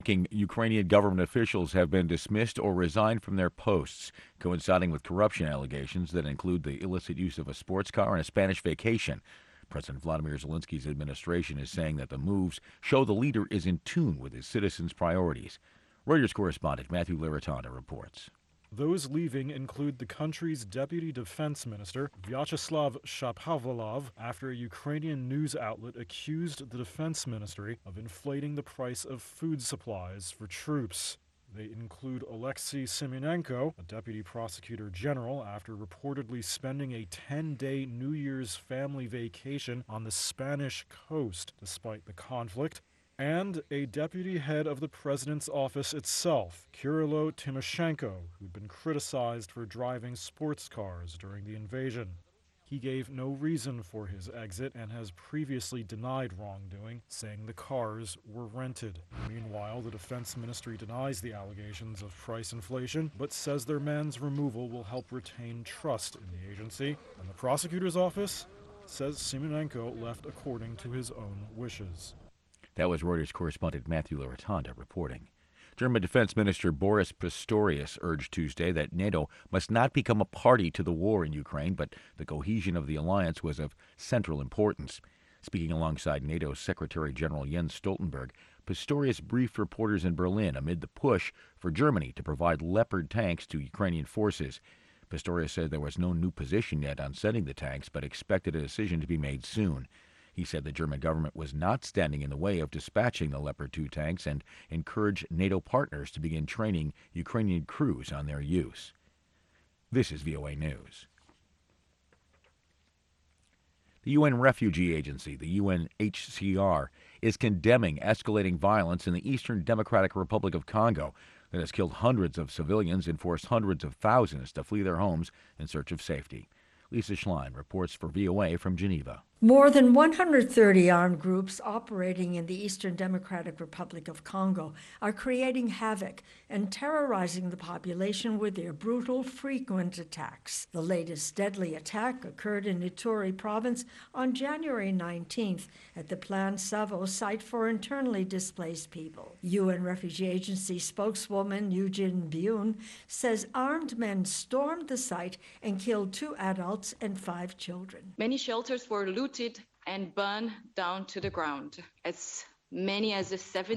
Ukrainian government officials have been dismissed or resigned from their posts, coinciding with corruption allegations that include the illicit use of a sports car and a Spanish vacation. President Vladimir Zelensky's administration is saying that the moves show the leader is in tune with his citizens' priorities. Reuters correspondent Matthew Laratanda reports. Those leaving include the country's deputy defense minister, Vyacheslav Shapovalov, after a Ukrainian news outlet accused the defense ministry of inflating the price of food supplies for troops. They include Alexei Simonenko, a deputy prosecutor general, after reportedly spending a 10-day New Year's family vacation on the Spanish coast despite the conflict, and a deputy head of the president's office itself, Kirilo Tymoshenko, who'd been criticized for driving sports cars during the invasion. He gave no reason for his exit and has previously denied wrongdoing, saying the cars were rented. Meanwhile, the defense ministry denies the allegations of price inflation, but says their man's removal will help retain trust in the agency. And the prosecutor's office says Simonenko left according to his own wishes. That was Reuters correspondent Matthew Laratanda reporting. German Defense Minister Boris Pistorius urged Tuesday that NATO must not become a party to the war in Ukraine, but the cohesion of the alliance was of central importance. Speaking alongside NATO's Secretary General Jens Stoltenberg, Pistorius briefed reporters in Berlin amid the push for Germany to provide Leopard tanks to Ukrainian forces. Pistorius said there was no new position yet on sending the tanks, but expected a decision to be made soon. He said the German government was not standing in the way of dispatching the Leopard 2 tanks and encouraged NATO partners to begin training Ukrainian crews on their use. This is VOA News. The UN Refugee Agency, the UNHCR, is condemning escalating violence in the Eastern Democratic Republic of Congo that has killed hundreds of civilians and forced hundreds of thousands to flee their homes in search of safety. Lisa Schlein reports for VOA from Geneva. More than 130 armed groups operating in the Eastern Democratic Republic of Congo are creating havoc and terrorizing the population with their brutal, frequent attacks. The latest deadly attack occurred in Ituri province on January 19th at the Plan Savo site for internally displaced people. UN Refugee Agency spokeswoman Eugene Biun says armed men stormed the site and killed 2 adults and 5 children. Many shelters were looted and burned down to the ground. As many as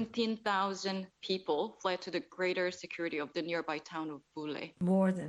17,000 people fled to the greater security of the nearby town of Bule. More than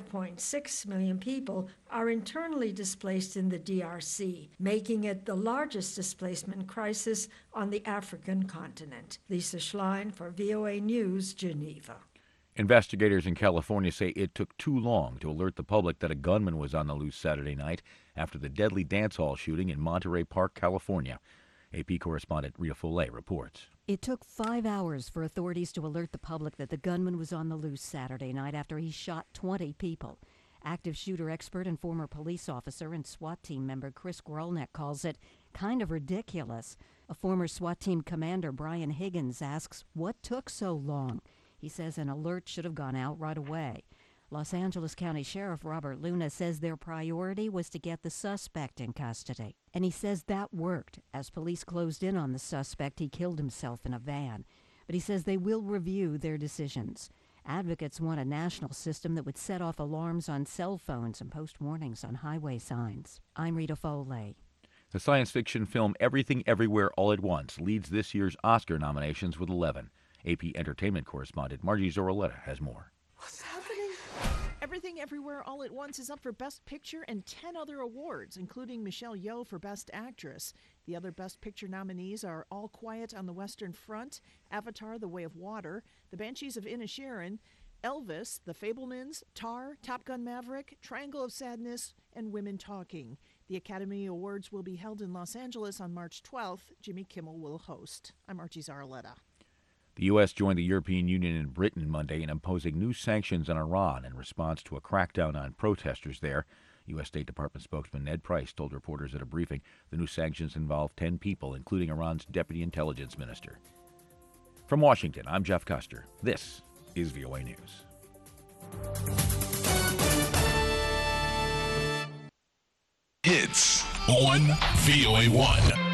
5.6 million people are internally displaced in the DRC, making it the largest displacement crisis on the African continent. Lisa Schlein for VOA News, Geneva. Investigators in California say it took too long to alert the public that a gunman was on the loose Saturday night after the deadly dance hall shooting in Monterey Park, California. AP correspondent Rita Follet reports. It took 5 hours for authorities to alert the public that the gunman was on the loose Saturday night after he shot 20 people. Active shooter expert and former police officer and SWAT team member Chris Grolnick calls it kind of ridiculous. A former SWAT team commander, Brian Higgins, asks what took so long. He says an alert should have gone out right away. Los Angeles County Sheriff Robert Luna says their priority was to get the suspect in custody. And he says that worked. As police closed in on the suspect, he killed himself in a van. But he says they will review their decisions. Advocates want a national system that would set off alarms on cell phones and post warnings on highway signs. I'm Rita Foley. The science fiction film Everything Everywhere All at Once leads this year's Oscar nominations with 11. AP Entertainment correspondent Margie Zoroletta has more. What's happening? Everything Everywhere All at Once is up for Best Picture and 10 other awards, including Michelle Yeoh for Best Actress. The other Best Picture nominees are All Quiet on the Western Front, Avatar: The Way of Water, The Banshees of Inisherin, Elvis, The Fabelmans, Tar, Top Gun Maverick, Triangle of Sadness, and Women Talking. The Academy Awards will be held in Los Angeles on March 12th. Jimmy Kimmel will host. I'm Archie Zarletta. The U.S. joined the European Union and Britain Monday in imposing new sanctions on Iran in response to a crackdown on protesters there. U.S. State Department spokesman Ned Price told reporters at a briefing the new sanctions involve 10 people, including Iran's deputy intelligence minister. From Washington, I'm Jeff Custer. This is VOA News. Hits on VOA 1.